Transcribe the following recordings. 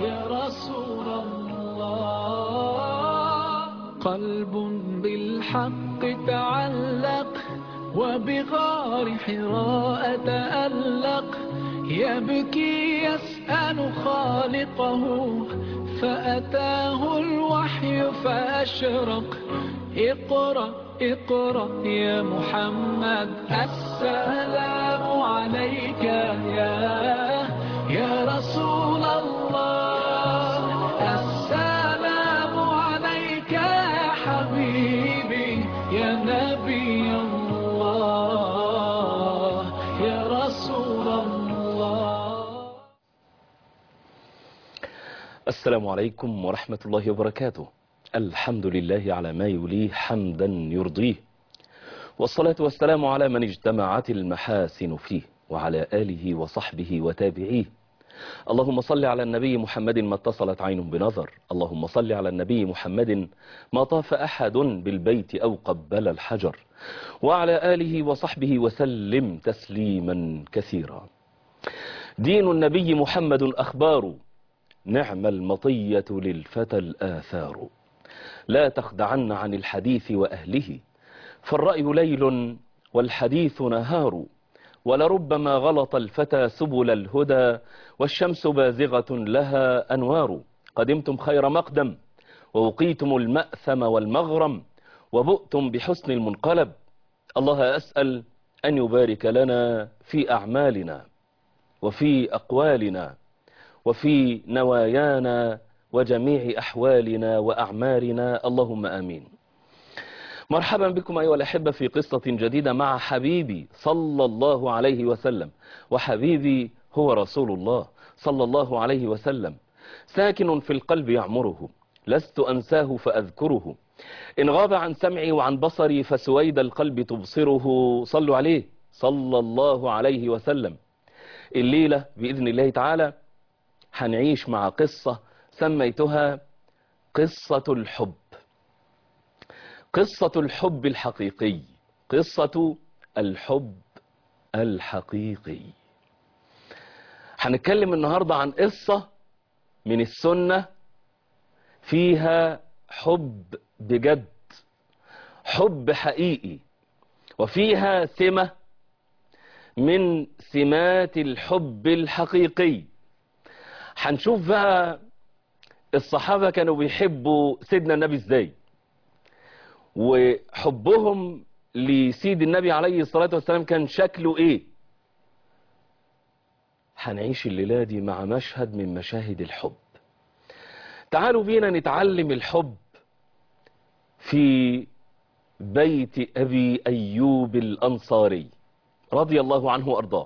يا رسول الله. قلب بالحق تعلق وبغار حراء تألق، يبكي يسأل خالقه فأتاه الوحي فأشرق. اقرأ اقرأ يا محمد، السلام عليك يا رسول الله. السلام عليك يا حبيبي يا نبي الله يا رسول الله. السلام عليكم ورحمة الله وبركاته. الحمد لله على ما يليه حمدا يرضيه، والصلاة والسلام على من اجتمعت المحاسن فيه، وعلى آله وصحبه وتابعيه. اللهم صل على النبي محمد ما اتصلت عين بنظر، اللهم صل على النبي محمد ما طاف أحد بالبيت أو قبل الحجر، وعلى آله وصحبه وسلم تسليما كثيرا. دين النبي محمد أخبار، نعم المطية للفتى الآثار. لا تخدعن عن الحديث وأهله، فالرأي ليل والحديث نهار. ولربما غلط الفتى سبل الهدى، والشمس بازغة لها أنوار. قدمتم خير مقدم ووقيتم المأثم والمغرم، وبؤتم بحسن المنقلب. الله أسأل أن يبارك لنا في أعمالنا وفي أقوالنا وفي نوايانا وجميع أحوالنا وأعمارنا، اللهم آمين. مرحبا بكم أيها الأحبة في قصة جديدة مع حبيبي صلى الله عليه وسلم. وحبيبي هو رسول الله صلى الله عليه وسلم، ساكن في القلب يعمره، لست أنساه فأذكره. إن غاب عن سمعي وعن بصري فسويد القلب تبصره. صلوا عليه صلى الله عليه وسلم. الليلة بإذن الله تعالى هنعيش مع قصة سميتها قصة الحب. قصة الحب الحقيقي، قصة الحب الحقيقي. هنتكلم النهاردة عن قصة من السنة فيها حب بجد، حب حقيقي، وفيها سمة من سمات الحب الحقيقي. هنشوف بقى الصحابة كانوا بيحبوا سيدنا النبي ازاي، وحبهم لسيد النبي عليه الصلاة والسلام كان شكله ايه. هنعيش الليلة دي مع مشهد من مشاهد الحب. تعالوا بينا نتعلم الحب في بيت أبي أيوب الأنصاري رضي الله عنه وأرضاه.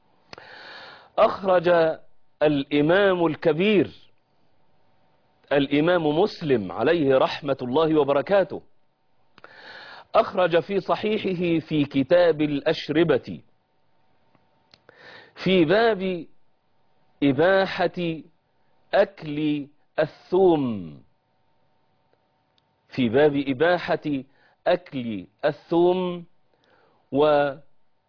أخرج الإمام الكبير الإمام مسلم عليه رحمة الله وبركاته، أخرج في صحيحه في كتاب الأشربة في باب إباحة أكل الثوم، في باب إباحة أكل الثوم، وأنه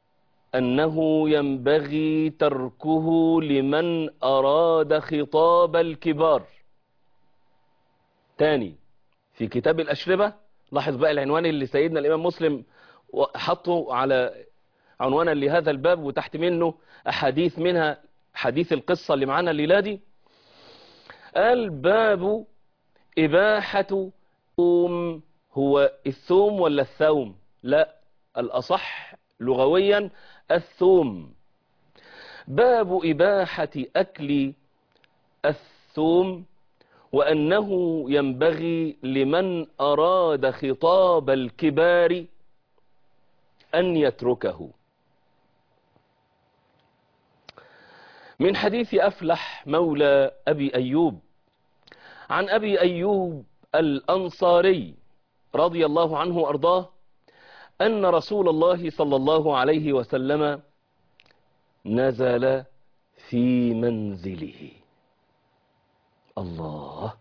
ينبغي تركه لمن أراد خطاب الكبار. تاني في كتاب الأشربة، لاحظ بقى العنوان اللي سيدنا الإمام مسلم حطه على عنوانا لهذا الباب، وتحت منه أحاديث، منها حديث القصة اللي معانا الليلة دي. الباب إباحة الثوم. هو الثوم ولا الثوم؟ لا، الأصح لغويا الثوم. باب إباحة أكل الثوم، وأنه ينبغي لمن أراد خطاب الكبار أن يتركه. من حديث أفلح مولى أبي أيوب عن أبي أيوب الأنصاري رضي الله عنه وأرضاه أن رسول الله صلى الله عليه وسلم نزل في منزله. الله،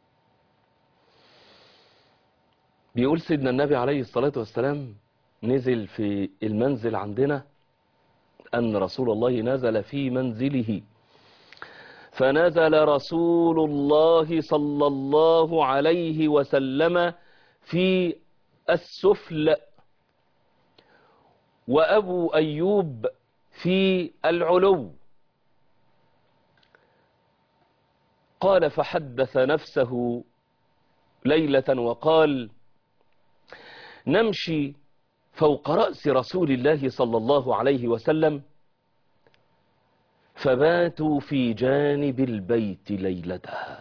بيقول سيدنا النبي عليه الصلاة والسلام نزل في المنزل عندنا، أن رسول الله نزل في منزله فنزل رسول الله صلى الله عليه وسلم في السفل، وأبو أيوب في العلو. قال فحدث نفسه ليلة وقال: نمشي فوق رأس رسول الله صلى الله عليه وسلم، فباتوا في جانب البيت ليلتها.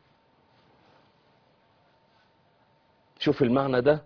شوف المعنى ده،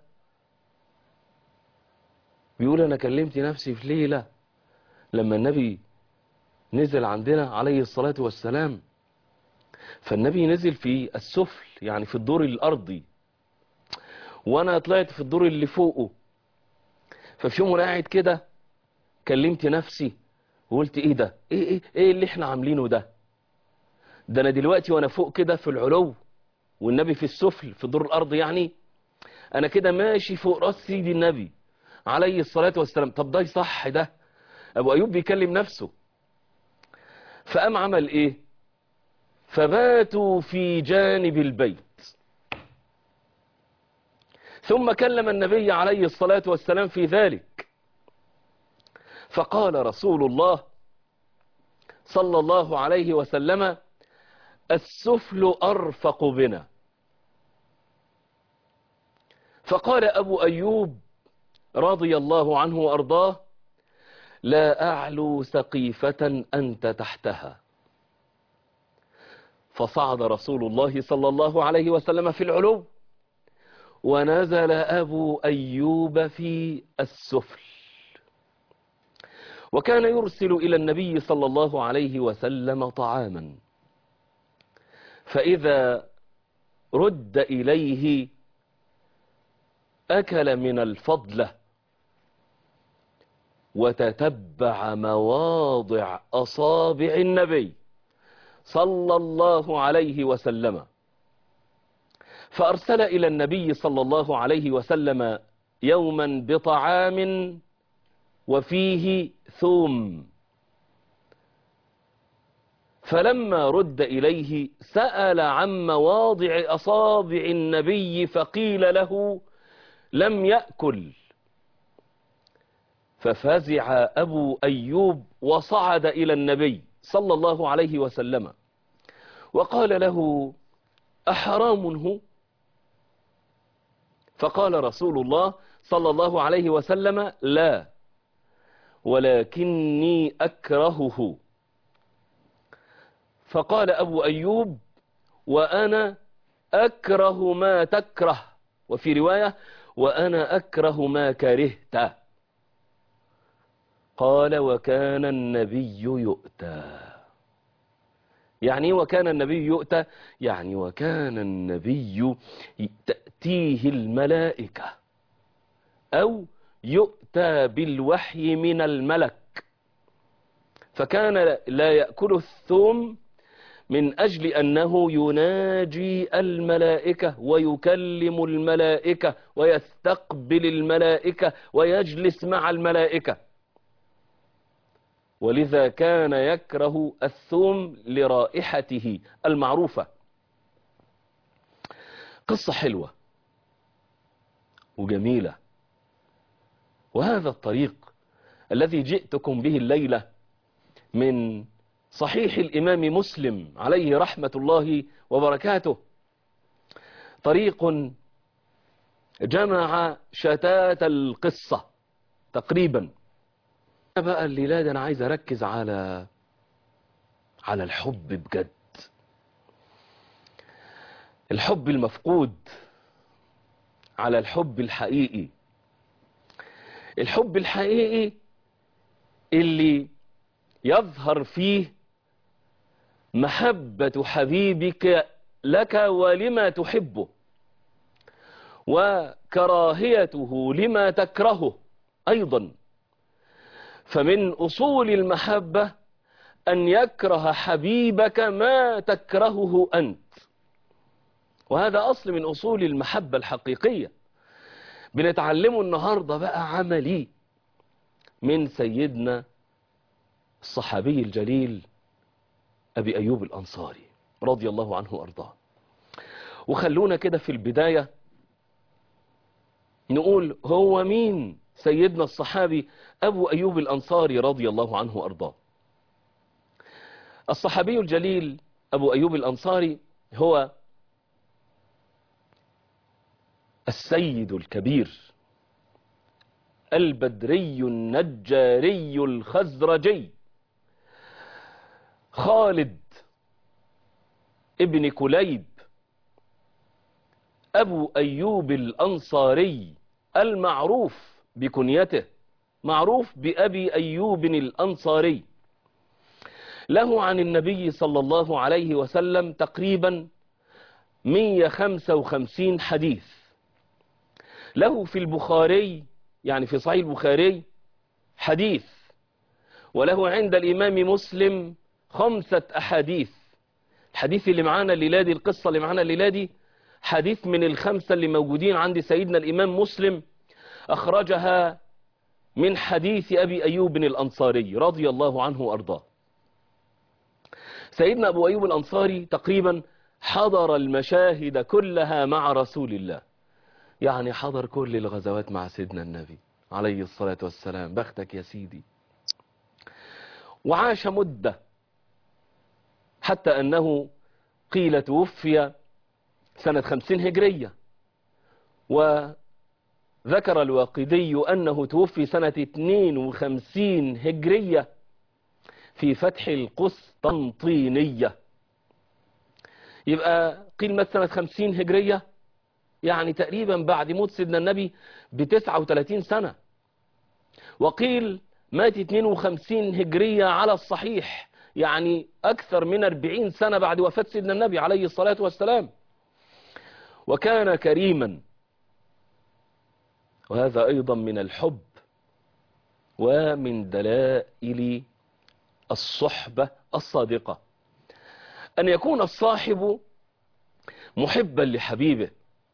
بيقول أنا كلمت نفسي في ليلة لما النبي نزل عندنا عليه الصلاة والسلام، فالنبي نزل في السفل يعني في الدور الأرضي، وأنا طلعت في الدور اللي فوقه. ففي يوم وانا قاعد كده كلمت نفسي وقلت ايه ده، ايه اللي احنا عاملينه ده انا دلوقتي وانا فوق كده في العلو والنبي في السفل في دور الارض، يعني انا كده ماشي فوق راس سيدي النبي عليه الصلاة والسلام. طب ده صح؟ ده ابو ايوب بيكلم نفسه. فقام عمل ايه؟ فباتوا في جانب البيت. ثم كلم النبي عليه الصلاة والسلام في ذلك، فقال رسول الله صلى الله عليه وسلم: السفل أرفق بنا. فقال أبو أيوب رضي الله عنه وأرضاه: لا أعلو سقيفة أنت تحتها. فصعد رسول الله صلى الله عليه وسلم في العلو، ونزل أبو أيوب في السفل. وكان يرسل إلى النبي صلى الله عليه وسلم طعاما، فإذا رد إليه أكل من الفضلة وتتبع مواضع أصابع النبي صلى الله عليه وسلم. فأرسل إلى النبي صلى الله عليه وسلم يوما بطعام وفيه ثوم، فلما رد إليه سأل عن مواضع أصابع النبي فقيل له لم يأكل. ففزع أبو أيوب وصعد إلى النبي صلى الله عليه وسلم وقال له: أحرام هو؟ فقال رسول الله صلى الله عليه وسلم: لا، ولكني أكرهه. فقال أبو أيوب: وأنا أكره ما تكره، وفي رواية: وأنا أكره ما كرهت. قال: وكان النبي يؤتى. يعني وكان النبي يؤتى، يعني وكان النبي تأتيه الملائكة أو يؤتى بالوحي من الملك، فكان لا يأكل الثوم من أجل أنه يناجي الملائكة ويكلم الملائكة ويستقبل الملائكة ويجلس مع الملائكة، ولذا كان يكره الثوم لرائحته المعروفة. قصة حلوة وجميلة، وهذا الطريق الذي جئتكم به الليلة من صحيح الإمام مسلم عليه رحمة الله وبركاته، طريق جمع شتات القصة تقريبا. بقى الليلة دي أنا عايز أركز على الحب بجد، الحب المفقود، على الحب الحقيقي، الحب الحقيقي اللي يظهر فيه محبة حبيبك لك ولما تحبه، وكراهيته لما تكرهه أيضا. فمن أصول المحبة أن يكره حبيبك ما تكرهه أنت، وهذا أصل من أصول المحبة الحقيقية. بنتعلمه النهاردة بقى عملي من سيدنا الصحابي الجليل أبي أيوب الأنصاري رضي الله عنه وأرضاه. وخلونا كده في البداية نقول هو مين سيدنا الصحابي أبو أيوب الأنصاري رضي الله عنه وأرضاه. الصحابي الجليل أبو أيوب الأنصاري هو السيد الكبير البدري النجاري الخزرجي خالد ابن كليب أبو أيوب الأنصاري المعروف بكنيته، معروف بأبي أيوب الأنصاري. له عن النبي صلى الله عليه وسلم تقريبا 155 حديث. له في البخاري يعني في صحيح البخاري حديث، وله عند الإمام مسلم 5 أحاديث. الحديث اللي معانا الليلة دي، القصة اللي معانا الليلة دي، حديث من ال5 اللي موجودين عند سيدنا الإمام مسلم، أخرجها من حديث أبي أيوب الأنصاري رضي الله عنه وأرضاه. سيدنا أبو أيوب الأنصاري تقريبا حضر المشاهد كلها مع رسول الله، يعني حضر كل الغزوات مع سيدنا النبي عليه الصلاة والسلام. بختك يا سيدي. وعاش مدة حتى أنه قيل توفي سنة 50 هجرية، وذكر الواقدي أنه توفي سنة 52 هجرية في فتح القسطنطينية. يبقى قيل مات سنة 50 هجرية، يعني تقريبا بعد موت سيدنا النبي ب39 سنة. وقيل مات 52 هجرية على الصحيح، يعني أكثر من 40 سنة بعد وفاة سيدنا النبي عليه الصلاة والسلام. وكان كريما، وهذا أيضا من الحب ومن دلائل الصحبة الصادقة، أن يكون الصاحب محبا لحبيبه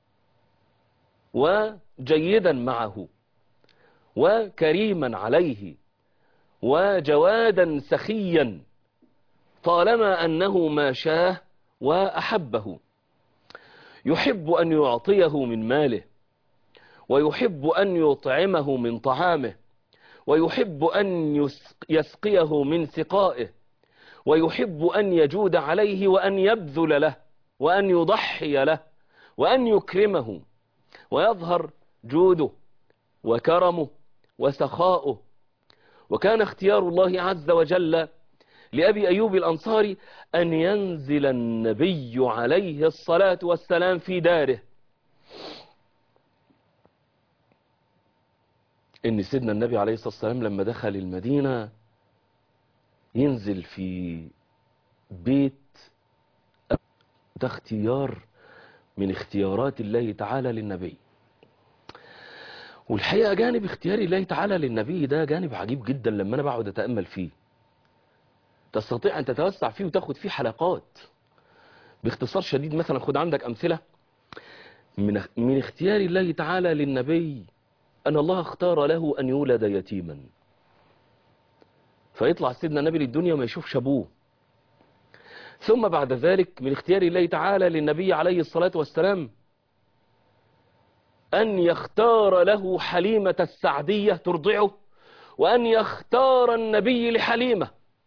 وجيدا معه وكريما عليه وجوادا سخيا طالما أنه ما شاه وأحبه. يحب أن يعطيه من ماله، ويحب أن يطعمه من طعامه، ويحب أن يسقيه من سقائه، ويحب أن يجود عليه وأن يبذل له وأن يضحي له وأن يكرمه، ويظهر جوده وكرمه وسخاؤه. وكان اختيار الله عز وجل لأبي أيوب الأنصاري أن ينزل النبي عليه الصلاة والسلام في داره. إن سيدنا النبي عليه الصلاة والسلام لما دخل المدينة ينزل في بيت، ده اختيار من اختيارات الله تعالى للنبي. والحقيقة جانب اختيار الله تعالى للنبي ده جانب عجيب جدا، لما أنا بقعد أتأمل فيه تستطيع أن تتوسع فيه وتاخد فيه حلقات. باختصار شديد مثلا خد عندك أمثلة من اختيار الله تعالى للنبي، أن الله اختار له أن يولد يتيما، فيطلع سيدنا النبي للدنيا وما يشوفش أبوه. ثم بعد ذلك من اختيار الله تعالى للنبي عليه الصلاة والسلام أن يختار له حليمة السعدية ترضعه، وأن يختار النبي لحليمة.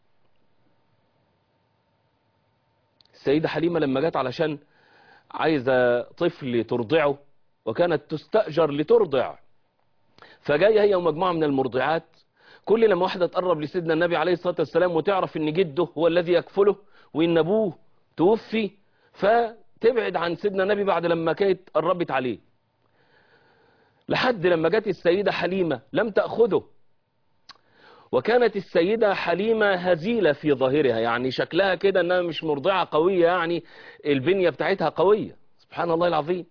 السيدة حليمة لما جت علشان عايزة طفل ترضعه، وكانت تستأجر لترضع، فجاية هي ومجموعة من المرضعات، كل لما واحدة تقرب لسيدنا النبي عليه الصلاة والسلام وتعرف ان جده هو الذي يكفله وان ابوه توفي، فتبعد عن سيدنا النبي بعد لما كانت قربت عليه، لحد لما جت السيدة حليمة لم تأخذه. وكانت السيدة حليمة هزيلة في ظاهرها، يعني شكلها كده انها مش مرضعة قوية، يعني البنية بتاعتها قوية، سبحان الله العظيم.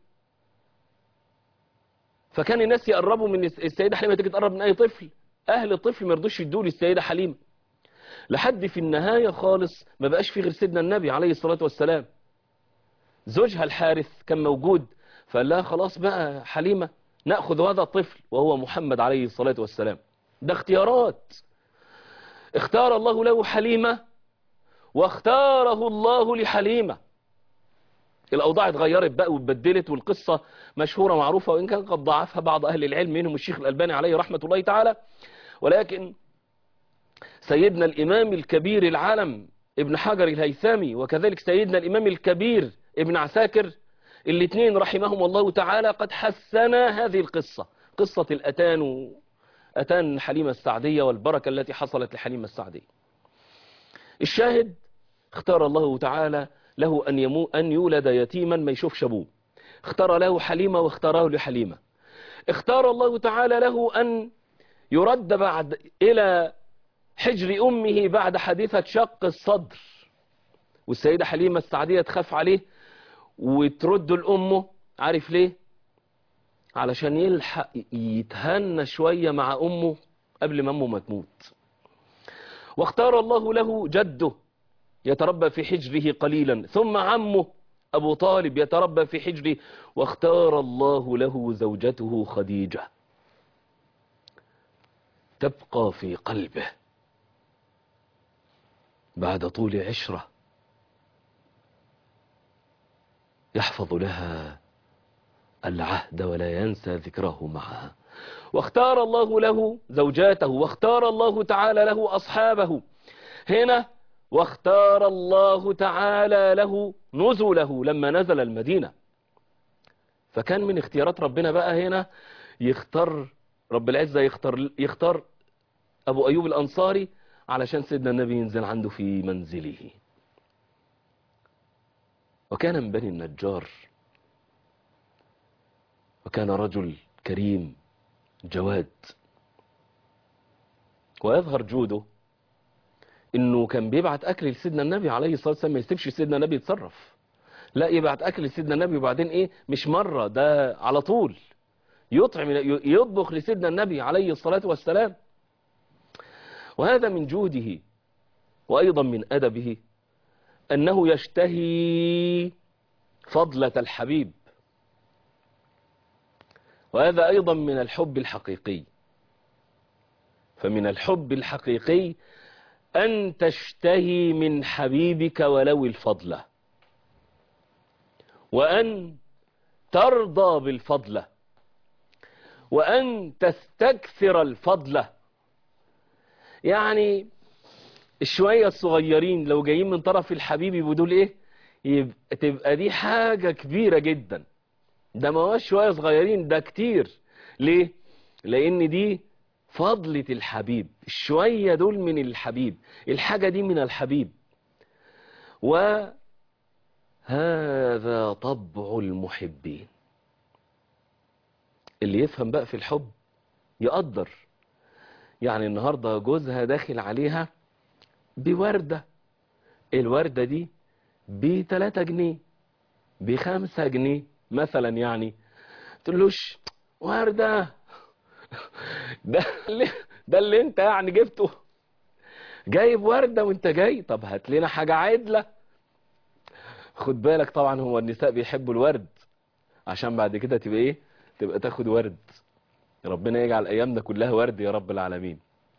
فكان الناس يقربوا من السيدة حليمة، تيجي تقرب من اي طفل، اهل الطفل ما يرضوش يدوا للسيدة حليمة، لحد في النهاية خالص ما بقاش في غير سيدنا النبي عليه الصلاة والسلام. زوجها الحارث كان موجود، فقال لها خلاص بقى حليمة نأخذ هذا الطفل وهو محمد عليه الصلاة والسلام. ده اختيارات، اختار الله له حليمة واختاره الله لحليمة. الأوضاع اتغيرت بقى واتبدلت، والقصة مشهورة معروفة، وإن كان قد ضعفها بعض أهل العلم منهم الشيخ الألباني عليه رحمة الله تعالى. ولكن سيدنا الإمام الكبير العالم ابن حجر الهيثمي، وكذلك سيدنا الإمام الكبير ابن عساكر، الاثنين رحمهم الله تعالى قد حسنا هذه القصة، قصة الأتان، أتان حليمة السعدية والبركة التي حصلت لحليمة السعدية. الشاهد اختار الله تعالى له أن يولد يتيما ما يشوفش أبوه، اختار له حليمة واختاره لحليمة. اختار الله تعالى له أن يرد بعد إلى حجر أمه بعد حادثة شق الصدر، والسيدة حليمة السعدية تخاف عليه وترد لأمه. عارف ليه؟ علشان يلحق يتهنى شوية مع أمه قبل ما أمه ما تموت. واختار الله له جده يتربى في حجره قليلا، ثم عمه أبو طالب يتربى في حجره، واختار الله له زوجته خديجة تبقى في قلبه بعد طول عشرة، يحفظ لها العهد ولا ينسى ذكره معها. واختار الله له زوجاته، واختار الله تعالى له أصحابه هنا، واختار الله تعالى له نزله لما نزل المدينة. فكان من اختيارات ربنا بقى هنا يختار رب العزة، يختار أبو أيوب الأنصاري علشان سيدنا النبي ينزل عنده في منزله. وكان من بني النجار، وكان رجل كريم جواد. ويظهر جوده انه كان بيبعت اكل لسيدنا النبي عليه الصلاة والسلام، ما يسيبش سيدنا النبي يتصرف، لا يبعت اكل لسيدنا النبي، وبعدين ايه، مش مرة، ده على طول يطعم يطبخ لسيدنا النبي عليه الصلاة والسلام. وهذا من جوده، وايضا من ادبه انه يشتهي فضلة الحبيب. وهذا ايضا من الحب الحقيقي. فمن الحب الحقيقي أن تشتهي من حبيبك ولو الفضلة، وأن ترضى بالفضلة، وأن تستكثر الفضلة. يعني الشوية الصغيرين لو جايين من طرف الحبيب يبقوا دول ايه، تبقى دي حاجة كبيرة جدا. ده ما هوش شوية صغيرين، ده كتير. ليه؟ لأن دي فضلة الحبيب، الشوية دول من الحبيب، الحاجة دي من الحبيب. وهذا طبع المحبين. اللي يفهم بقى في الحب يقدر. يعني النهاردة جوزها داخل عليها بوردة، الوردة دي ب3 جنيه ب5 جنيه مثلا، يعني تقولوش وردة ده اللي انت يعني جبته، جايب وردة وانت جاي، طب هات لنا حاجة عدلة. خد بالك طبعا هو النساء بيحبوا الورد عشان بعد كده تبقى ايه، تبقى تاخد ورد. ربنا يجعل ايامنا كلها ورد يا رب العالمين.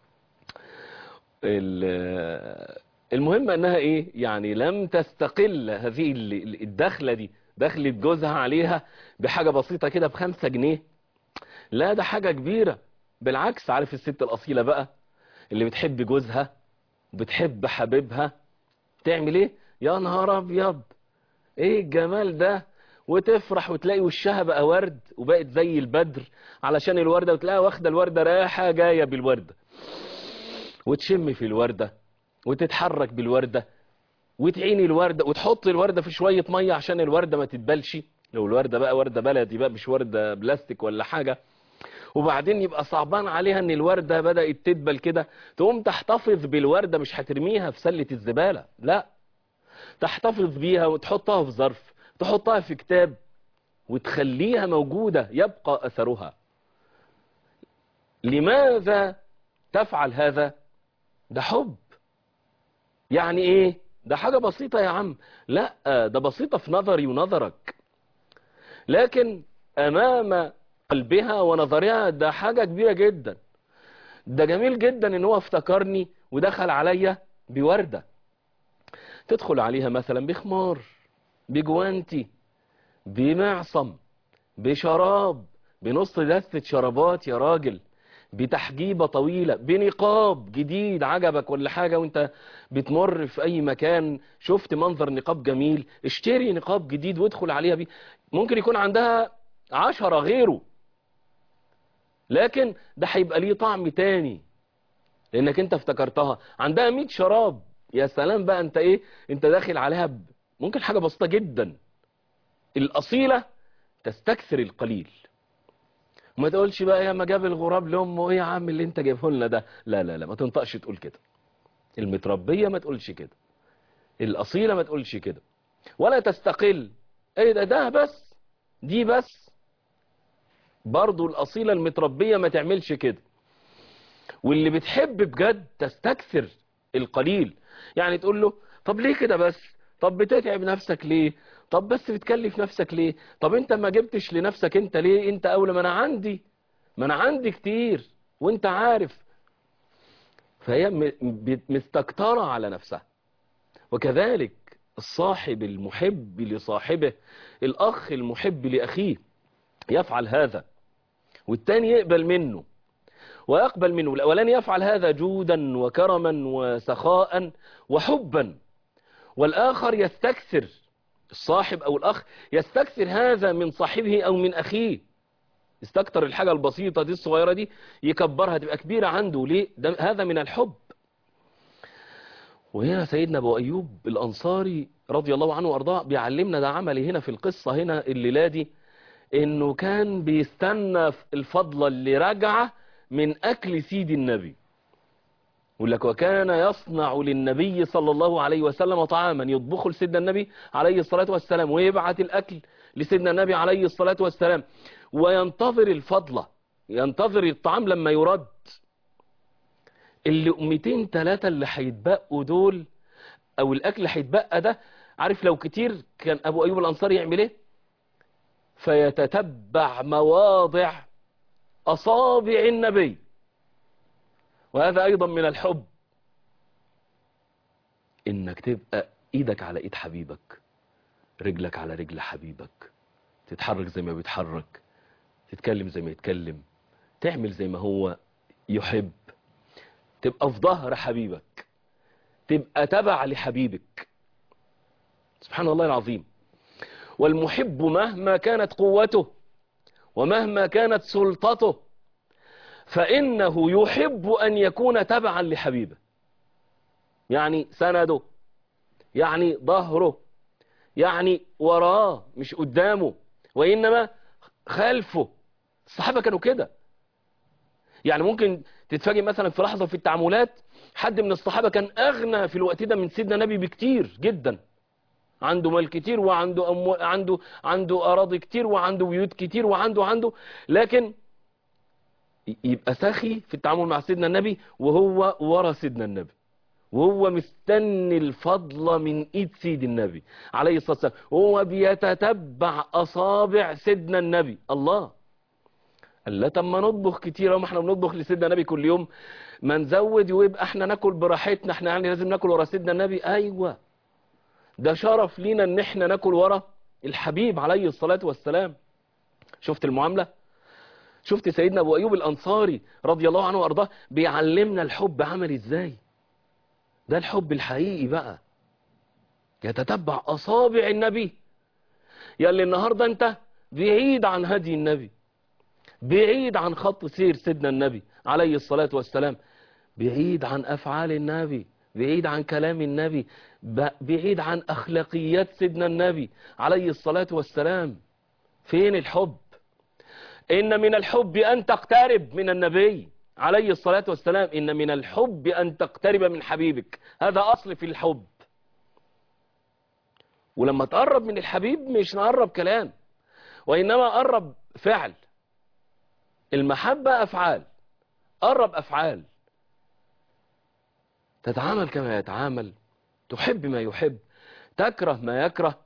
المهم انها ايه، يعني لم تستقل هذه الدخلة دي، دخلت جوزها عليها بحاجة بسيطة كده ب5 جنيه، لا ده حاجة كبيرة. بالعكس، عارف الست الأصيلة بقى اللي بتحب جوزها وبتحب حبيبها تعمل ايه؟ يا نهار ابيض ايه الجمال ده، وتفرح وتلاقي وشها بقى ورد وبقت زي البدر علشان الوردة، وتلاقيها واخدة الوردة رايحة جاية بالوردة، وتشم في الوردة وتتحرك بالوردة وتعين الوردة وتحط الوردة في شوية مية عشان الوردة ما تتبلش، لو الوردة بقى وردة بلدي بقى مش وردة بلاستيك ولا حاجة. وبعدين يبقى صعبان عليها ان الوردة بدأت تدبل كده، تقوم تحتفظ بالوردة، مش هترميها في سلة الزبالة، لا تحتفظ بيها وتحطها في ظرف، تحطها في كتاب وتخليها موجودة يبقى أثرها. لماذا تفعل هذا؟ ده حب. يعني ايه؟ ده حاجة بسيطة يا عم، لا ده بسيطة في نظري ونظرك، لكن امام قلبها ونظرها ده حاجة كبيرة جدا. ده جميل جدا ان هو افتكرني ودخل عليا بوردة. تدخل عليها مثلا بخمار، بجوانتي، بمعصم، بشراب، بنص دستة شرابات يا راجل، بتحجيبة طويلة، بنقاب جديد عجبك ولا حاجة وانت بتمر في اي مكان شفت منظر نقاب جميل، اشتري نقاب جديد وادخل عليها بيه. ممكن يكون عندها 10 غيره، لكن ده هيبقى ليه طعم تاني لانك انت افتكرتها. عندها 100 شراب، يا سلام بقى، انت ايه، انت داخل عليها ممكن حاجة بسيطة جدا. الأصيلة تستكثر القليل، وما تقولش بقى يا ما جاب الغراب لامه، ايه يا عم اللي انت جايبه لنا ده، لا لا لا، ما تنطقش تقول كده. المتربية ما تقولش كده، الأصيلة ما تقولش كده، ولا تستقل. ايه ده بس، دي بس. برضو الأصيلة المتربية ما تعملش كده. واللي بتحب بجد تستكثر القليل. يعني تقول له طب ليه كده بس، طب بتتعب نفسك ليه، طب بس بتكلف نفسك ليه، طب انت ما جبتش لنفسك انت ليه، انت اولى، ما انا عندي كتير وانت عارف. فهي مستكترة على نفسها. وكذلك الصاحب المحب لصاحبه، الأخ المحب لأخيه يفعل هذا، والتاني يقبل منه ويقبل منه. الأولاني يفعل هذا جودا وكرما وسخاء وحبا، والآخر يستكثر، الصاحب أو الأخ يستكثر هذا من صاحبه أو من أخيه، يستكتر الحاجة البسيطة دي الصغيرة دي يكبرها تبقى كبيرة عنده. ليه؟ هذا من الحب. وهنا سيدنا أبو أيوب الأنصاري رضي الله عنه وأرضاه بيعلمنا ده عملي هنا في القصة هنا الليلة دي، إنه كان بيستنى الفضلة اللي راجعة من أكل سيد النبي. يقول لك وكان يصنع للنبي صلى الله عليه وسلم طعاما يطبخه لسيدنا النبي عليه الصلاة والسلام، ويبعت الأكل لسيدنا النبي عليه الصلاة والسلام، وينتظر الفضلة، ينتظر الطعام لما يرد. اللقمتين 3 اللي هيتبقوا دول، او الاكل اللي هيتبقى ده، عارف لو كتير كان ابو ايوب الانصاري يعمل ايه؟ فيتتبع مواضع اصابع النبي. وهذا ايضا من الحب، انك تبقى ايدك على ايد حبيبك، رجلك على رجل حبيبك، تتحرك زي ما بيتحرك، تتكلم زي ما يتكلم، تعمل زي ما هو يحب، تبقى في ظهر حبيبك، تبقى تبع لحبيبك. سبحان الله العظيم. والمحب مهما كانت قوته ومهما كانت سلطته فإنه يحب أن يكون تبعا لحبيبه، يعني سنده، يعني ظهره، يعني وراه مش قدامه وإنما خلفه. الصحابة كانوا كده. يعني ممكن تتفاجئ مثلا في لحظة في التعاملات حد من الصحابة كان أغنى في الوقت ده من سيدنا النبي بكتير جدا، عنده مال كتير وعنده عنده أراضي كتير وعنده بيوت كتير وعنده لكن يبقى سخي في التعامل مع سيدنا النبي وهو ورا سيدنا النبي، وهو مستني الفضل من ايد سيد النبي عليه الصلاة والسلام، وهو بيتتبع اصابع سيدنا النبي. الله، قال لا طب ما نطبخ كتير، وما احنا بنطبخ لسيدنا النبي كل يوم، ما نزود ويبقى احنا ناكل براحتنا، احنا يعني لازم ناكل ورا سيدنا النبي. ايوه، ده شرف لينا ان احنا ناكل ورا الحبيب عليه الصلاة والسلام. شفت المعاملة؟ شفت سيدنا ابو ايوب الانصاري رضي الله عنه وارضاه بيعلمنا الحب عمل ازاي؟ ده الحب الحقيقي بقى، يتتبع اصابع النبي. يلي النهاردة انت بعيد عن هدي النبي، بعيد عن خط سير سيدنا النبي عليه الصلاة والسلام، بعيد عن افعال النبي، بعيد عن كلام النبي، بعيد عن اخلاقيات سيدنا النبي عليه الصلاة والسلام. فين الحب؟ إن من الحب أن تقترب من النبي عليه الصلاة والسلام، إن من الحب أن تقترب من حبيبك، هذا أصل في الحب. ولما تقرب من الحبيب مش نقرب كلام، وإنما قرب فعل. المحبة أفعال، قرب أفعال، تتعامل كما يتعامل، تحب ما يحب، تكره ما يكره،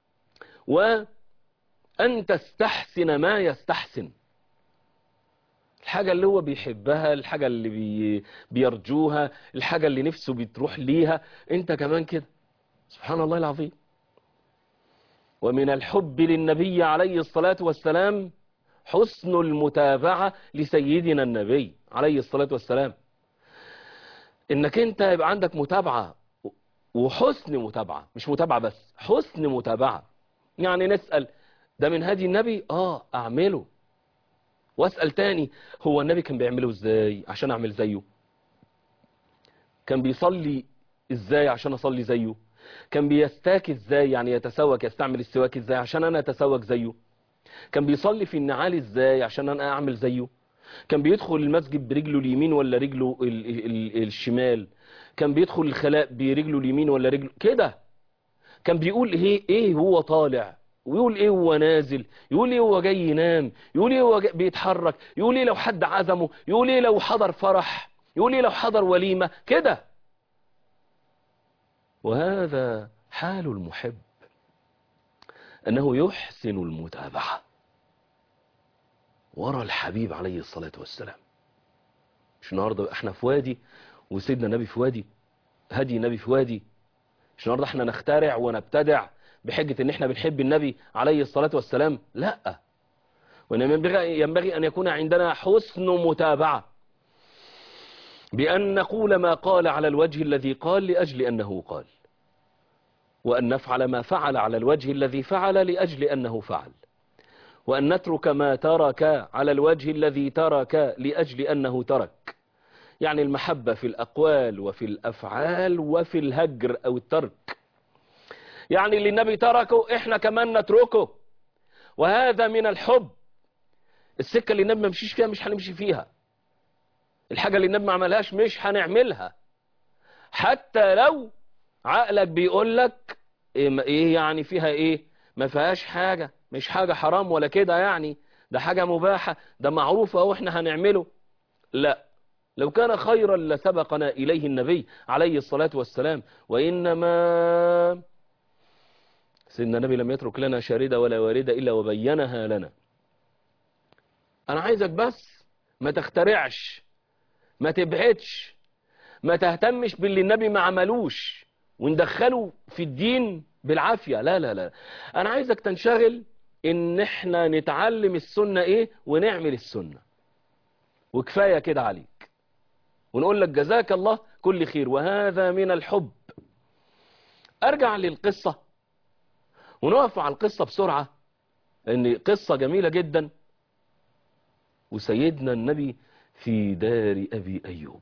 وأن تستحسن ما يستحسن. الحاجة اللي هو بيحبها، الحاجة اللي بيرجوها، الحاجة اللي نفسه بتروح ليها، انت كمان كده. سبحان الله العظيم. ومن الحب للنبي عليه الصلاة والسلام حسن المتابعة لسيدنا النبي عليه الصلاة والسلام. انك انت يبقى عندك متابعة وحسن متابعة، مش متابعة بس، حسن متابعة. يعني نسأل ده من هدي النبي، اعمله، واسأل تاني هو النبي كان بيعمله ازاي عشان اعمل زيه؟ كان بيصلي ازاي عشان اصلي زيه؟ كان بيستاك ازاي، يعني يتسوك، يستعمل السواك ازاي عشان انا اتسوك زيه؟ كان بيصلي في النعال ازاي عشان انا اعمل زيه؟ كان بيدخل المسجد برجله اليمين ولا رجله الشمال؟ كان بيدخل الخلاء برجله اليمين ولا رجله كده؟ كان بيقول ايه هو طالع، ويقول ايه هو نازل، يقول ايه هو جاي ينام، يقول ايه هو بيتحرك، يقول ايه لو حد عزمه، يقول ايه لو حضر فرح، يقول ايه لو حضر وليمة كده. وهذا حال المحب، انه يحسن المتابعة ورا الحبيب عليه الصلاة والسلام. مش النهاردة احنا في وادي وسيدنا النبي في وادي، هدي النبي في وادي. مش النهاردة احنا نخترع ونبتدع بحجة ان احنا بنحب النبي عليه الصلاة والسلام، لا. وإنما ينبغي أن يكون عندنا حسن متابعة، بأن نقول ما قال على الوجه الذي قال لأجل أنه قال، وأن نفعل ما فعل على الوجه الذي فعل لأجل أنه فعل، وأن نترك ما ترك على الوجه الذي ترك لأجل أنه ترك. يعني المحبة في الأقوال وفي الأفعال وفي الهجر أو الترك. يعني اللي النبي تركه إحنا كمان نتركه، وهذا من الحب. السكة اللي النبي ما مشيش فيها مش هنمشي فيها، الحاجة اللي النبي ما عملهاش مش هنعملها، حتى لو عقلك بيقول لك ايه يعني فيها ايه، ما فيهاش حاجة، مش حاجة حرام ولا كده، يعني ده حاجة مباحة، ده معروف اهو احنا هنعمله. لا، لو كان خيرا لسبقنا إليه النبي عليه الصلاة والسلام. وإنما سيدنا النبي لم يترك لنا شاردة ولا واردة إلا وبينها لنا. أنا عايزك بس ما تخترعش، ما تبعدش، ما تهتمش باللي النبي ما عملوش وندخله في الدين بالعافية. لا لا لا، أنا عايزك تنشغل إن احنا نتعلم السنة إيه ونعمل السنة، وكفاية كده عليك، ونقول لك جزاك الله كل خير. وهذا من الحب. أرجع للقصة ونقف على القصة بسرعة، إن قصة جميلة جدا. وسيدنا النبي في دار أبي أيوب،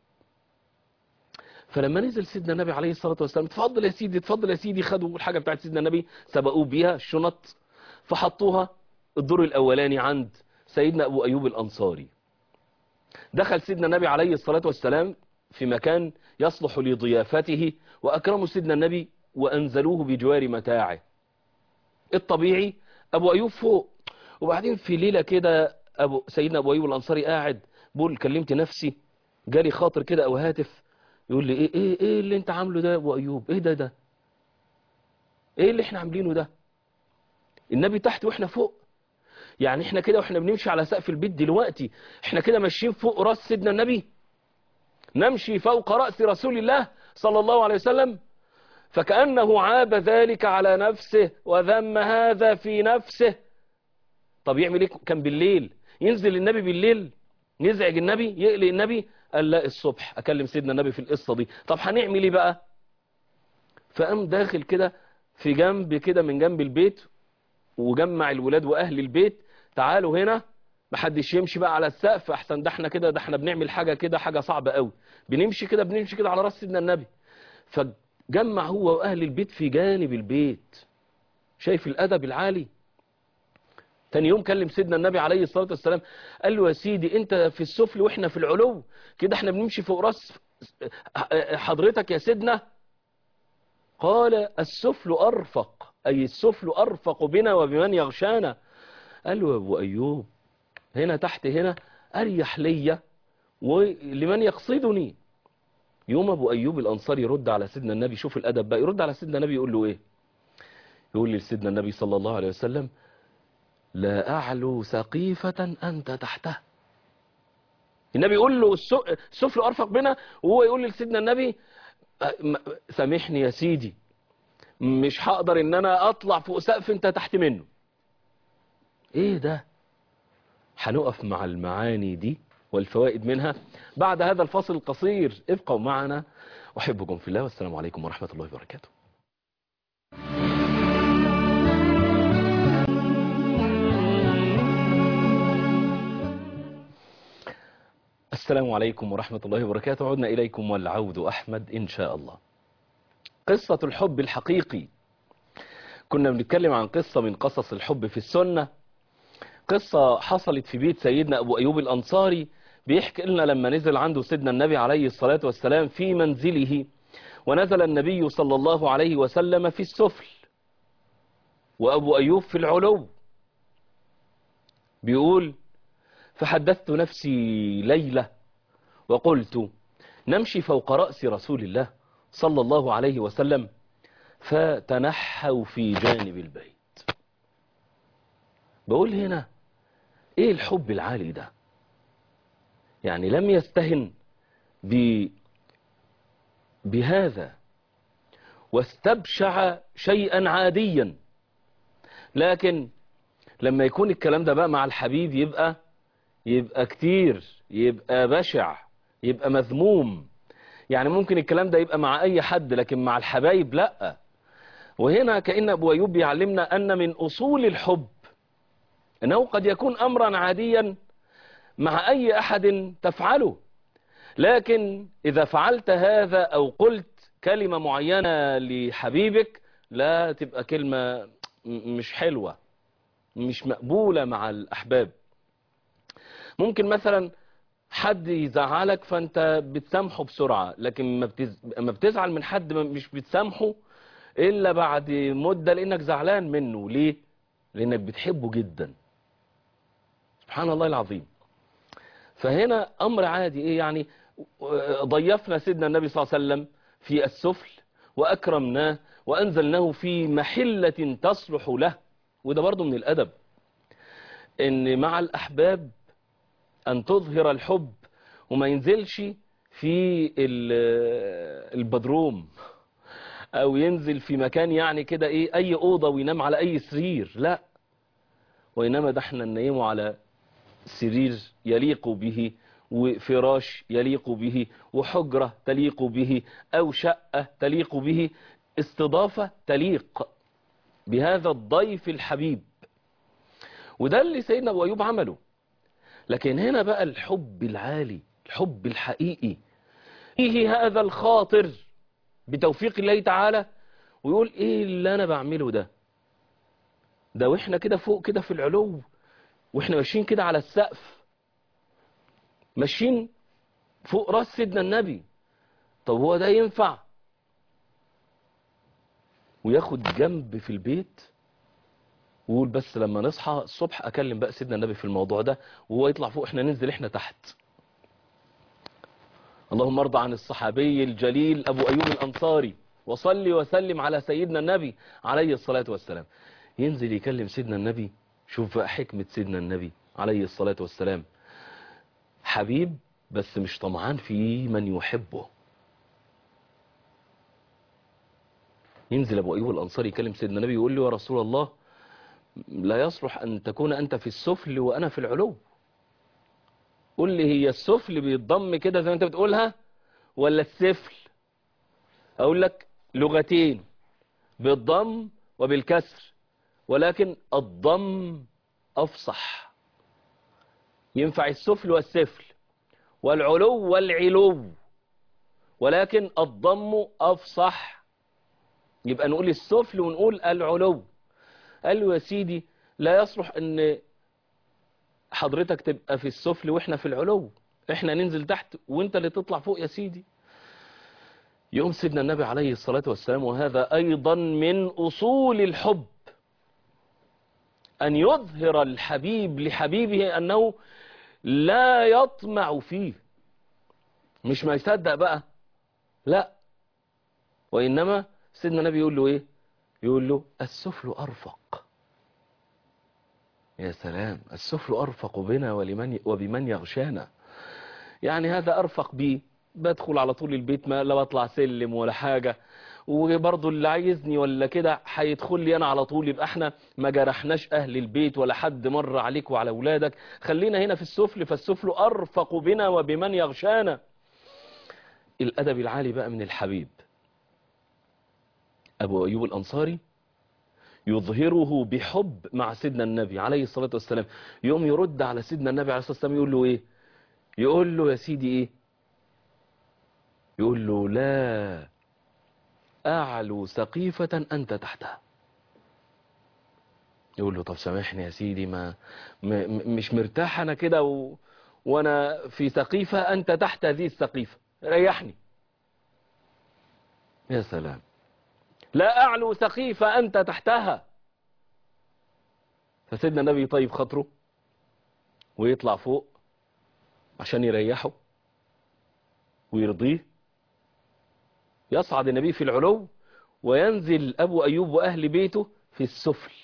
فلما نزل سيدنا النبي عليه الصلاة والسلام، اتفضل يا سيدي اتفضل يا سيدي، خدوا الحاجة بتاعت سيدنا النبي سبقوه بيها الشنط، فحطوها الدور الأولاني عند سيدنا أبو أيوب الأنصاري. دخل سيدنا النبي عليه الصلاة والسلام في مكان يصلح لضيافته، وأكرموا سيدنا النبي وأنزلوه بجوار متاعه. الطبيعي أبو أيوب فوق، وبعدين في ليلة كده سيدنا أبو أيوب الأنصاري قاعد بقول كلمت نفسي، جالي خاطر كده أو هاتف يقول لي ايه اللي انت عامله ده يا ابو ايوب، ايه ده ايه اللي احنا عاملينه ده؟ النبي تحت واحنا فوق، يعني احنا كده واحنا بنمشي على سقف البيت دلوقتي احنا كده ماشيين فوق راس سيدنا النبي، نمشي فوق رأس رسول الله صلى الله عليه وسلم. فكأنه عاب ذلك على نفسه وذم هذا في نفسه. طب يعمل ايه؟ كان بالليل، ينزل النبي بالليل يزعج النبي يقلق النبي؟ قال لا، الصبح اكلم سيدنا النبي في القصة دي. طب هنعمل ايه بقى؟ فقام داخل كده في جنب كده من جنب البيت، وجمع الولاد واهل البيت، تعالوا هنا، محدش يمشي بقى على السقف احسن، ده احنا كده، ده احنا بنعمل حاجة كده، حاجة صعبة قوي، بنمشي كده على راس سيدنا النبي. فجمع هو واهل البيت في جانب البيت. شايف الادب العالي؟ تاني يوم كلم سيدنا النبي عليه الصلاة والسلام، قال له يا سيدي انت في السفل واحنا في العلو، كده احنا بنمشي فوق راس حضرتك يا سيدنا. قال السفل أرفق، أي السفل أرفق بنا وبمن يغشانا. قال له يا أبو أيوب هنا تحت هنا أريح لي ولمن يقصدني. يوم أبو أيوب الأنصاري يرد على سيدنا النبي، شوف الأدب بقى، يرد على سيدنا النبي يقول له إيه؟ يقول لسيدنا النبي صلى الله عليه وسلم لا أعلو سقيفة أنت تحتها. النبي يقول له السفل أرفق بنا، وهو يقول لسيدنا النبي سامحني يا سيدي، مش هقدر ان انا اطلع فوق سقف انت تحت منه. ايه ده؟ هنقف مع المعاني دي والفوائد منها بعد هذا الفصل القصير. ابقوا معنا، احبكم في الله، والسلام عليكم ورحمة الله وبركاته. السلام عليكم ورحمة الله وبركاته. عدنا إليكم والعود أحمد إن شاء الله. قصة الحب الحقيقي. كنا بنتكلم عن قصة من قصص الحب في السنة، قصة حصلت في بيت سيدنا أبو أيوب الأنصاري. بيحكي لنا لما نزل عنده سيدنا النبي عليه الصلاة والسلام في منزله، ونزل النبي صلى الله عليه وسلم في السفل وأبو أيوب في العلو. بيقول: فحدثت نفسي ليلة وقلت نمشي فوق رأس رسول الله صلى الله عليه وسلم، فتنحوا في جانب البيت. بقول هنا ايه الحب العالي ده؟ يعني لم يستهن بهذا واستبشع شيئا عاديا، لكن لما يكون الكلام ده بقى مع الحبيب يبقى كتير، يبقى بشع، يبقى مذموم. يعني ممكن الكلام ده يبقى مع اي حد، لكن مع الحبايب لا. وهنا كأن أبو أيوب بيعلمنا أن من أصول الحب أنه قد يكون أمرا عاديا مع أي أحد تفعله، لكن إذا فعلت هذا أو قلت كلمة معينة لحبيبك لا تبقى كلمة مش حلوة، مش مقبولة مع الأحباب. ممكن مثلا حد يزعلك فأنت بتسامحه بسرعة، لكن ما بتزعل من حد مش بتسامحه إلا بعد مدة لأنك زعلان منه. ليه؟ لأنك بتحبه جدا. سبحان الله العظيم. فهنا أمر عادي. إيه يعني؟ ضيفنا سيدنا النبي صلى الله عليه وسلم في السفل وأكرمناه وأنزلناه في محلة تصلح له. وده برضو من الأدب، إن مع الأحباب أن تظهر الحب وما ينزلش في البدروم أو ينزل في مكان يعني كده إيه أي أوضة وينام على أي سرير، لا. وإنما ده احنا ننيمه على سرير يليق به، وفراش يليق به، وحجرة تليق به، أو شقة تليق به، استضافة تليق بهذا الضيف الحبيب. وده اللي سيدنا أبو أيوب عمله. لكن هنا بقى الحب العالي، الحب الحقيقي، فيه هذا الخاطر بتوفيق الله تعالى، ويقول ايه اللي انا بعمله ده واحنا كده فوق كده في العلو، واحنا ماشيين كده على السقف، ماشيين فوق راس سيدنا النبي. طب هو ده ينفع؟ وياخد جنب في البيت ويقول بس لما نصحى الصبح اكلم بقى سيدنا النبي في الموضوع ده، وهو يطلع فوق احنا ننزل احنا تحت. اللهم ارضى عن الصحابي الجليل ابو ايوب الانصاري، وصلي وسلم على سيدنا النبي عليه الصلاة والسلام. ينزل يكلم سيدنا النبي. شوف بقى حكمة سيدنا النبي عليه الصلاة والسلام، حبيب بس مش طمعان في من يحبه. ينزل ابو ايوب الانصاري يكلم سيدنا النبي يقول له: يا رسول الله، لا يصلح ان تكون انت في السفل وانا في العلو. قل لي، هي السفل بيتضم كده زي ما انت بتقولها ولا السفل؟ اقول لك لغتين، بالضم وبالكسر، ولكن الضم افصح. ينفع السفل والسفل والعلو والعلو، ولكن الضم افصح. يبقى نقول السفل ونقول العلو. قال له: يا سيدي، لا يصلح ان حضرتك تبقى في السفل واحنا في العلو، احنا ننزل تحت وانت اللي تطلع فوق يا سيدي. يوم سيدنا النبي عليه الصلاة والسلام، وهذا ايضا من اصول الحب، ان يظهر الحبيب لحبيبه انه لا يطمع فيه. مش ما يصدق بقى، لا، وانما سيدنا النبي يقول له ايه؟ يقول له: السفل ارفق. يا سلام، السفل ارفق بنا وبمن يغشانا. يعني هذا ارفق بي، بدخل على طول البيت، ما لا بطلع سلم ولا حاجة، وبرضه اللي عايزني ولا كده هيدخل لي انا على طول، يبقى احنا ما جرحناش اهل البيت ولا حد مر عليك وعلى اولادك، خلينا هنا في السفل، فالسفل ارفق بنا وبمن يغشانا. الادب العالي بقى من الحبيب ابو ايوب الانصاري يظهره بحب مع سيدنا النبي عليه الصلاة والسلام. يوم يرد على سيدنا النبي عليه الصلاة والسلام يقول له ايه؟ يقول له يا سيدي ايه؟ يقول له لا اعلو سقيفة انت تحتها. يقول له طب سامحني يا سيدي، مش مرتاح انا كده وانا في سقيفة انت تحت هذه السقيفة، ريحني. يا سلام، لا اعلو سقيفة انت تحتها. فسيدنا النبي طيب خاطره ويطلع فوق عشان يريحه ويرضيه. يصعد النبي في العلو وينزل ابو ايوب واهل بيته في السفل،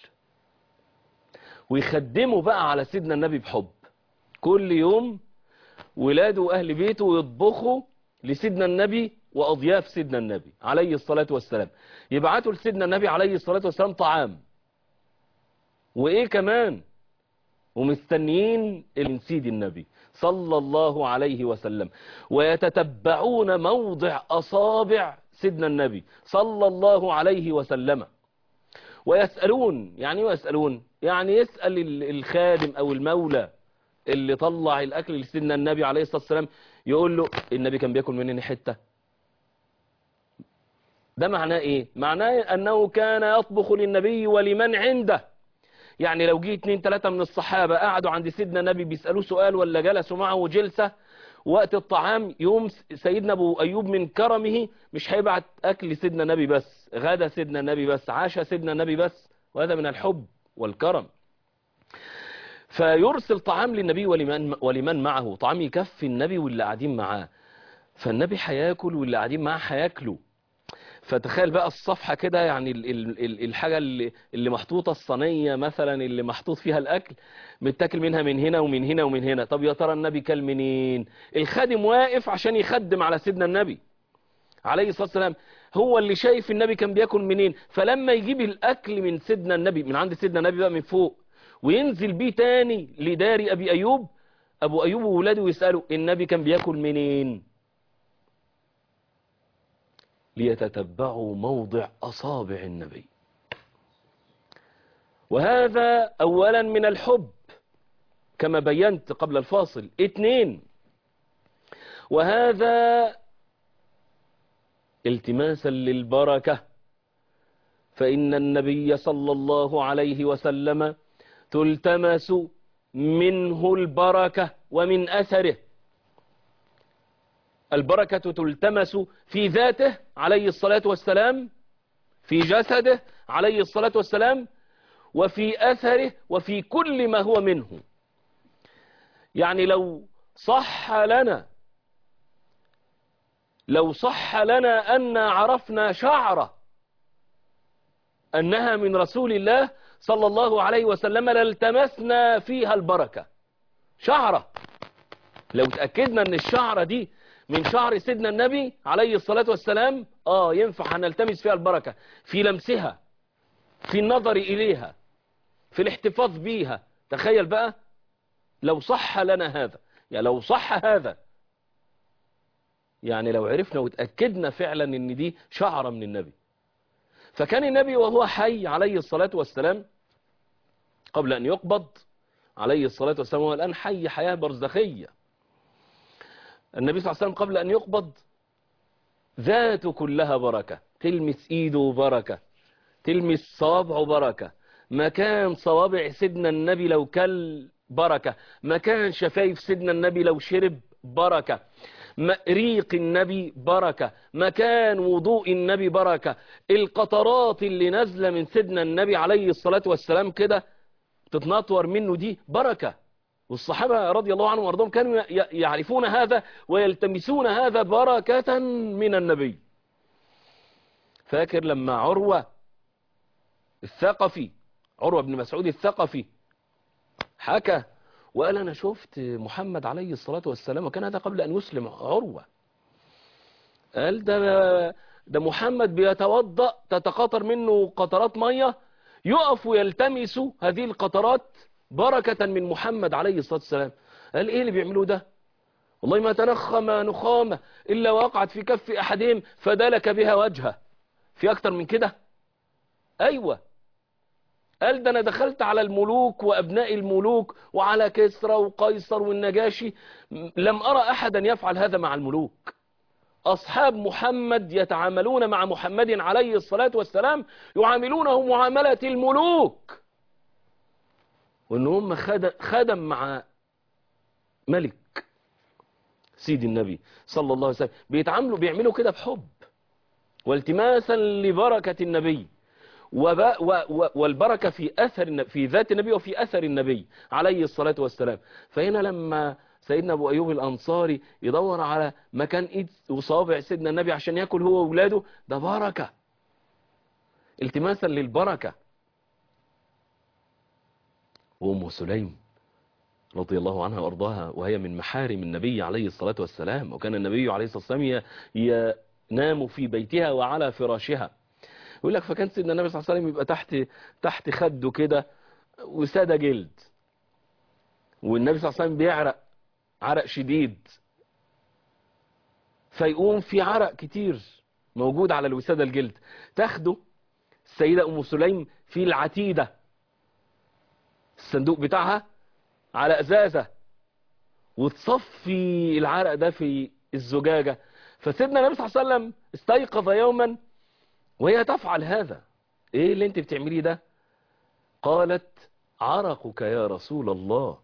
ويخدموا بقى على سيدنا النبي بحب. كل يوم ولاده واهل بيته يطبخوا لسيدنا النبي واضياف سيدنا النبي عليه الصلاة والسلام، يبعتوا لسيدنا النبي عليه الصلاة والسلام طعام وايه كمان، ومستنيين من سيد النبي صلى الله عليه وسلم، ويتتبعون موضع أصابع سيدنا النبي صلى الله عليه وسلم، ويسألون. يعني يسألون يعني يسأل الخادم أو المولى اللي طلع الأكل لسيدنا النبي عليه الصلاة والسلام، يقول له النبي كان بيأكل منين حتة. ده معناه إيه؟ معناه أنه كان يطبخ للنبي ولمن عنده. يعني لو جه 2 3 من الصحابة قعدوا عند سيدنا النبي بيسألوه سؤال ولا جلسوا معه جلسة وقت الطعام، يوم سيدنا أبو أيوب من كرمه مش هيبعت أكل سيدنا النبي بس، غدا سيدنا النبي بس، عشاء سيدنا النبي بس، وهذا من الحب والكرم. فيرسل طعام للنبي ولمن معه، طعام يكفي النبي واللي قاعدين معاه، فالنبي هياكل واللي قاعدين معاه هياكلوا. فتخيل بقى الصفحة كده، يعني الحاجة اللي محطوطة، الصينية مثلا اللي محطوط فيها الأكل متاكل منها من هنا ومن هنا ومن هنا. طب يا ترى النبي كل منين؟ الخادم واقف عشان يخدم على سيدنا النبي عليه الصلاة والسلام، هو اللي شايف النبي كان بياكل منين. فلما يجيب الأكل من سيدنا النبي من عند سيدنا النبي بقى من فوق وينزل بيه تاني لدار أبي أيوب، أبو أيوب وولاده يسألوا النبي كان بياكل منين، ليتتبعوا موضع أصابع النبي. وهذا أولا من الحب كما بينت قبل الفاصل. 2، وهذا التماسا للبركة، فإن النبي صلى الله عليه وسلم تلتمس منه البركة ومن أثره. البركة تلتمس في ذاته عليه الصلاة والسلام، في جسده عليه الصلاة والسلام، وفي أثره وفي كل ما هو منه. يعني لو صح لنا أن عرفنا شعرة أنها من رسول الله صلى الله عليه وسلم لالتمسنا فيها البركة. شعرة لو تأكدنا أن الشعرة دي من شعر سيدنا النبي عليه الصلاة والسلام، ينفع نلتمس فيها البركة، في لمسها، في النظر إليها، في الاحتفاظ بيها. تخيل بقى لو صح لنا هذا، يعني لو صح هذا، يعني لو عرفنا وتأكدنا فعلا ان دي شعرة من النبي. فكان النبي وهو حي عليه الصلاة والسلام قبل أن يقبض عليه الصلاة والسلام، وهو الآن حي حياة برزخية. النبي صلى الله عليه وسلم قبل أن يقبض ذاته كلها بركة، تلمس إيده بركة، تلمس صوابعه بركة، مكان صوابع سيدنا النبي لو كل بركة، مكان شفايف سيدنا النبي لو شرب بركة، ريق النبي بركة، مكان وضوء النبي بركة، القطرات اللي نازلة من سيدنا النبي عليه الصلاة والسلام كده تتنطور منه دي بركة. والصحابة رضي الله عنهم وارضاهم كانوا يعرفون هذا ويلتمسون هذا بركة من النبي. فاكر لما عروة الثقفي، عروة بن مسعود الثقفي حكى وقال أنا شفت محمد عليه الصلاة والسلام، وكان هذا قبل أن يسلم عروة، قال ده ده محمد بيتوضأ تتقاطر منه قطرات مية، يقف ويلتمس هذه القطرات بركة من محمد عليه الصلاة والسلام. قال ايه اللي بيعملوه ده؟ والله ما تنخم نخامة إلا وقعت في كف أحدهم فدلك بها وجهه. في أكتر من كده؟ أيوة. قال ده أنا دخلت على الملوك وأبناء الملوك وعلى كسرى وقيصر والنجاشي، لم أرى أحدا يفعل هذا مع الملوك. أصحاب محمد يتعاملون مع محمد عليه الصلاة والسلام يعاملونه معاملة الملوك، وإن هم خدم مع ملك سيد النبي صلى الله عليه وسلم، بيعملوا كده بحب والتماسا لبركة النبي والبركة في ذات النبي وفي أثر النبي عليه الصلاة والسلام. فهنا لما سيدنا أبو أيوب الأنصاري يدور على مكان إيد وصابع سيدنا النبي عشان يأكل هو وولاده، ده بركة، التماسا للبركة. وأم سليم رضي الله عنها وأرضاها وهي من محارم النبي عليه الصلاة والسلام، وكان النبي عليه الصلاة والسلام ينام في بيتها وعلى فراشها. يقول لك فكان سيدنا النبي صلى الله عليه وسلم يبقى تحت خده كده وسادة جلد، والنبي صلى الله عليه وسلم بيعرق عرق شديد، فيقوم في عرق كتير موجود على الوسادة الجلد، تاخده السيدة أم سليم في العتيدة، الصندوق بتاعها على ازازة، وتصفي العرق ده في الزجاجة. فسيدنا النبي صلى الله عليه وسلم استيقظ يوما وهي تفعل هذا. ايه اللي انت بتعمليه ده؟ قالت عرقك يا رسول الله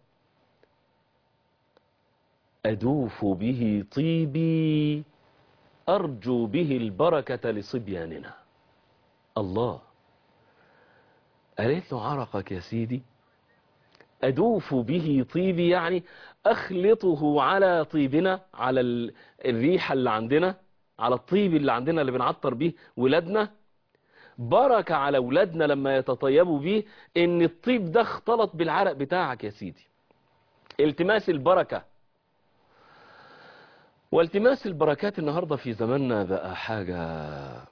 أدوف به طيبي أرجو به البركة لصبياننا. الله. قالت له عرقك يا سيدي أدوف به طيبي، يعني أخلطه على طيبنا، على الريحة اللي عندنا، على الطيب اللي عندنا اللي بنعطر به ولادنا، بركة على ولادنا لما يتطيبوا به إن الطيب ده اختلط بالعرق بتاعك يا سيدي. التماس البركة. والتماس البركات النهاردة في زماننا بقى حاجة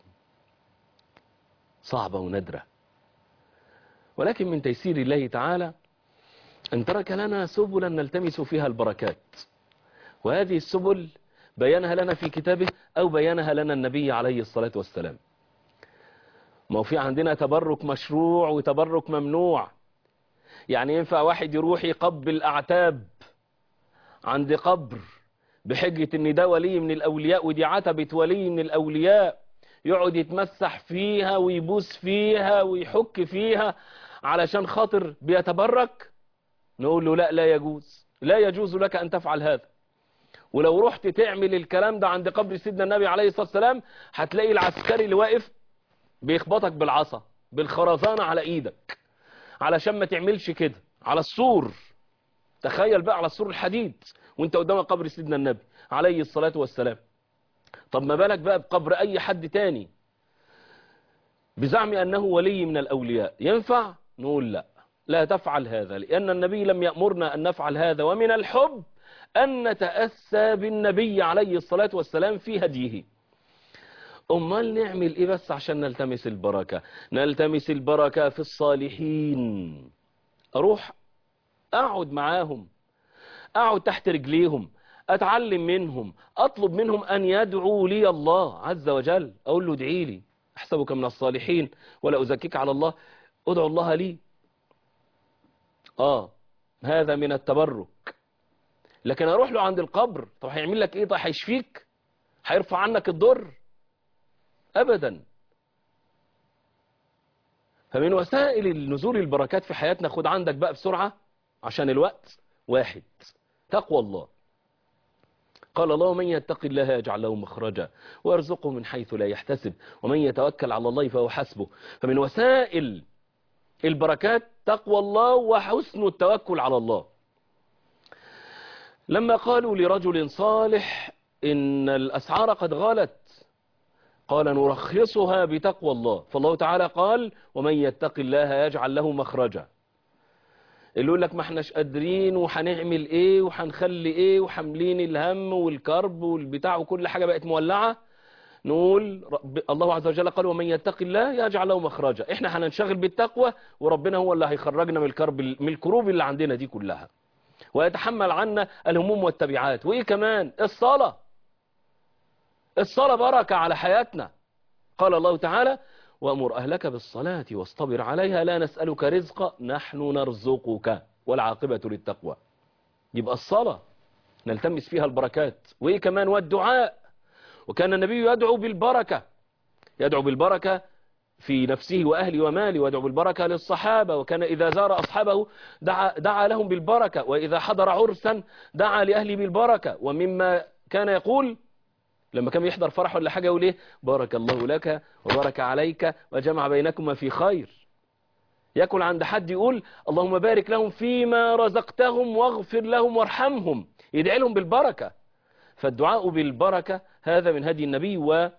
صعبة ونادرة، ولكن من تيسير الله تعالى أن ترك لنا سبلا نلتمس فيها البركات، وهذه السبل بيانها لنا في كتابه أو بيانها لنا النبي عليه الصلاة والسلام. ما هو في عندنا تبرك مشروع وتبرك ممنوع. يعني ينفع واحد يروح يقبل أعتاب عند قبر بحجة ان ده ولي من الأولياء ودي عتبة ولي من الأولياء، يقعد يتمسح فيها ويبوس فيها ويحك فيها علشان خاطر بيتبرك؟ نقول له لا، لا يجوز، لا يجوز لك أن تفعل هذا. ولو رحت تعمل الكلام ده عند قبر سيدنا النبي عليه الصلاة والسلام هتلاقي العسكري اللي واقف بيخبطك بالعصا بالخرزانة على ايدك علشان ما تعملش كده على السور. تخيل بقى على السور الحديد وانت قدام قبر سيدنا النبي عليه الصلاة والسلام. طب ما بالك بقى بقبر اي حد تاني بزعم انه ولي من الاولياء؟ ينفع؟ نقول لا، لا تفعل هذا، لان النبي لم يأمرنا ان نفعل هذا، ومن الحب ان نتأسى بالنبي عليه الصلاة والسلام في هديه. امال نعمل ايه بس عشان نلتمس البركة؟ نلتمس البركة في الصالحين. اروح اقعد معاهم، اقعد تحت رجليهم، اتعلم منهم، اطلب منهم ان يدعوا لي الله عز وجل، اقول له ادعي لي احسبك من الصالحين ولا ازكيك على الله، ادعو الله لي. هذا من التبرك. لكن اروح له عند القبر، طب هيعمل لك ايه؟ طب هيشفيك؟ هيرفع عنك الضر؟ ابدا. فمن وسائل النزول البركات في حياتنا، خد عندك بقى بسرعة عشان الوقت. واحد، تقوى الله. قال الله من يتق الله يجعل له مخرجا ويرزقه من حيث لا يحتسب ومن يتوكل على الله فهو حسبه. فمن وسائل البركات تقوى الله وحسن التوكل على الله. لما قالوا لرجل صالح إن الأسعار قد غلت، قال نرخصها بتقوى الله، فالله تعالى قال ومن يتق الله يجعل له مخرجا. اللي يقول لك ما احناش قادرين وهنعمل ايه وهنخلي ايه وحاملين الهم والكرب والبتاع وكل حاجة بقت مولعة، نقول الله عز وجل قال ومن يتق الله يجعل له مخرجا. احنا هننشغل بالتقوى وربنا هو اللي هيخرجنا من الكروب اللي عندنا دي كلها، ويتحمل عنا الهموم والتبعات. وايه كمان؟ الصلاة بركة على حياتنا. قال الله تعالى وأمر أهلك بالصلاة واصطبر عليها لا نسألك رزقا نحن نرزقك والعاقبة للتقوى. يبقى الصلاة نلتمس فيها البركات. وإيه كمان؟ والدعاء. وكان النبي يدعو بالبركة في نفسه وأهله وماله، ويدعو بالبركة للصحابة، وكان إذا زار أصحابه دعا لهم بالبركة، وإذا حضر عرسا دعا لأهله بالبركة. ومما كان يقول لما كان يحضر فرح ولا حاجة يقول ايه؟ بارك الله لك وبارك عليك وجمع بينكما في خير. يأكل عند حد يقول اللهم بارك لهم فيما رزقتهم واغفر لهم وارحمهم، يدعي لهم بالبركة. فالدعاء بالبركة هذا من هدي النبي.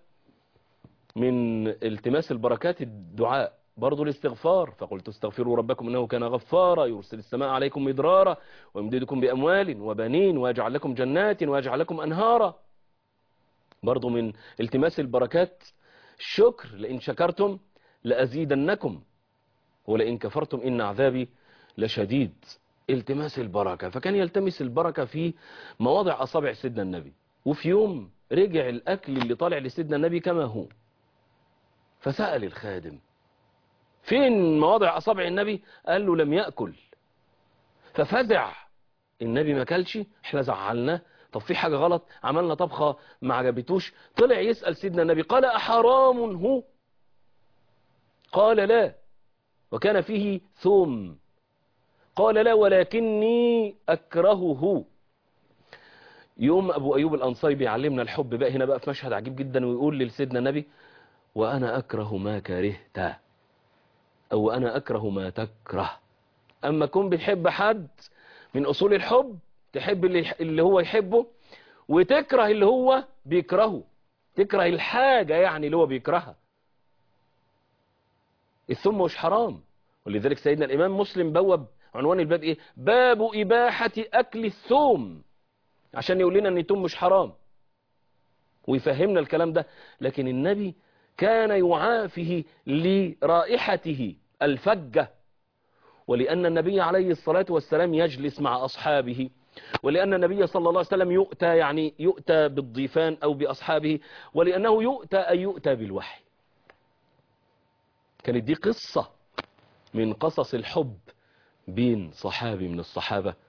ومن التماس البركات الدعاء برضو الاستغفار. فقلت استغفروا ربكم انه كان غفارا يرسل السماء عليكم مدرارا ويمددكم بأموال وبنين ويجعل لكم جنات ويجعل لكم أنهارا. برضو من التماس البركات الشكر، لئن شكرتم لأزيدنكم ولئن كفرتم إن عذابي لشديد. التماس البركة. فكان يلتمس البركة في مواضع أصابع سيدنا النبي. وفي يوم رجع الأكل اللي طالع لسيدنا النبي كما هو، فسأل الخادم فين مواضع أصابع النبي؟ قال له لم يأكل. ففزع النبي ما كلش، احنا زعلناه، طب في حاجة غلط، عملنا طبخة ما عجبتوش. طلع يسأل سيدنا النبي قال أحرام هو؟ قال لا، وكان فيه ثوم. قال لا ولكني أكرهه. يوم أبو أيوب الأنصاري بيعلمنا الحب بقى هنا بقى في مشهد عجيب جدا، ويقول لسيدنا النبي وأنا أكره ما كرهت، أو أنا أكره ما تكره. أما كن بتحب حد من أصول الحب تحب اللي هو يحبه، وتكره اللي هو بيكرهه، تكره الحاجة يعني اللي هو بيكرهها. الثوم مش حرام، ولذلك سيدنا الإمام مسلم بوب عنوان الباب إيه؟ باب إباحة أكل الثوم، عشان يقول لنا أن الثوم مش حرام ويفهمنا الكلام ده. لكن النبي كان يعافه لرائحته الفجة، ولأن النبي عليه الصلاة والسلام يجلس مع أصحابه، ولأن النبي صلى الله عليه وسلم يؤتى بالضيفان أو بأصحابه، ولأنه يؤتى بالوحي. كانت دي قصة من قصص الحب بين صحابي من الصحابة